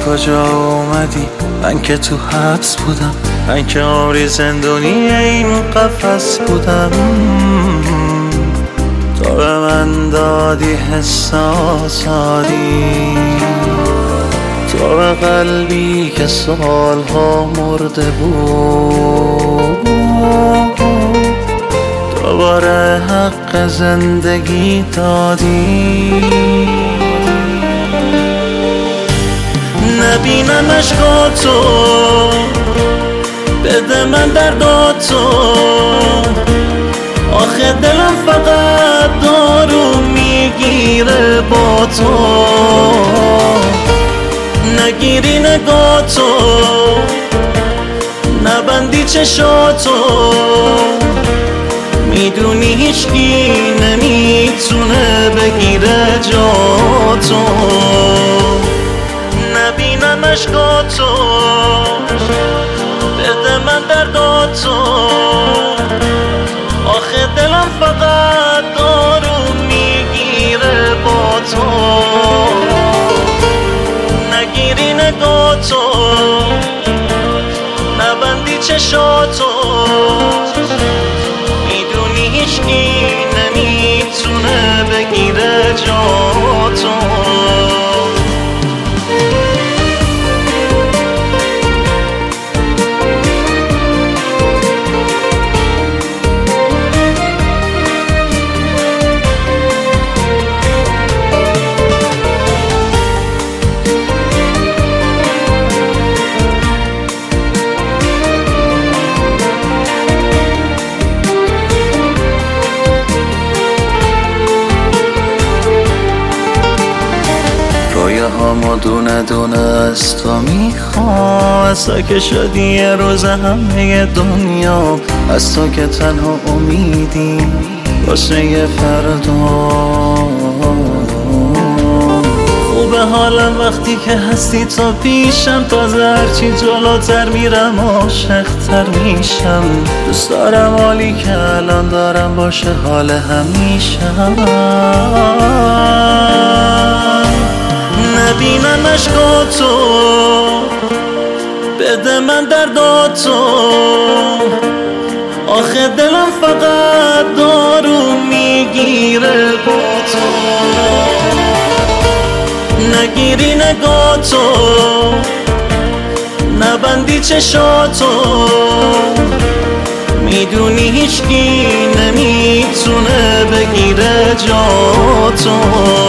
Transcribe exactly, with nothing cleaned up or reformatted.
کجا اومدی؟ من که تو حبس بودم، من که عمری زندونی این قفس بودم. تو به من دادی حساساتی، تو به قلبی که سالها مرده بود دوباره حق زندگی دادی. نبینم عشقاتو، بده من درداتو، آخه دلم فقط دارو میگیره با تو. نگیری نگاتو، نبندی چشاتو، میدونی هیچکی نمیتونه بگیره جاتو. نبینم عشقاتو، بده من درداتو، آخه دلم فقط دارو میگیره با تو. نگیری نگاتو، نبندی چشاتو، میدونی هیچکی نمیتونه بگیره جاتو. همو دونه دونه از تو میخوام، از تو که شدی یه روز همه دنیا، از تو که تنها امیدی واسه یه فردا. خوبه حالم وقتی که هستی تو پیشم، تازه هرچی جلوتر میرم عاشق‌تر میشم. دوست دارم حالی که الان دارم باشه حال همیشم. نبینم عشقاتو، بده من درداتو، آخه دلم فقط دارو میگیره با تو. نگیری نگاتو، نبندی چشاتو، میدونی هیچکی نمیتونه بگیره جاتو.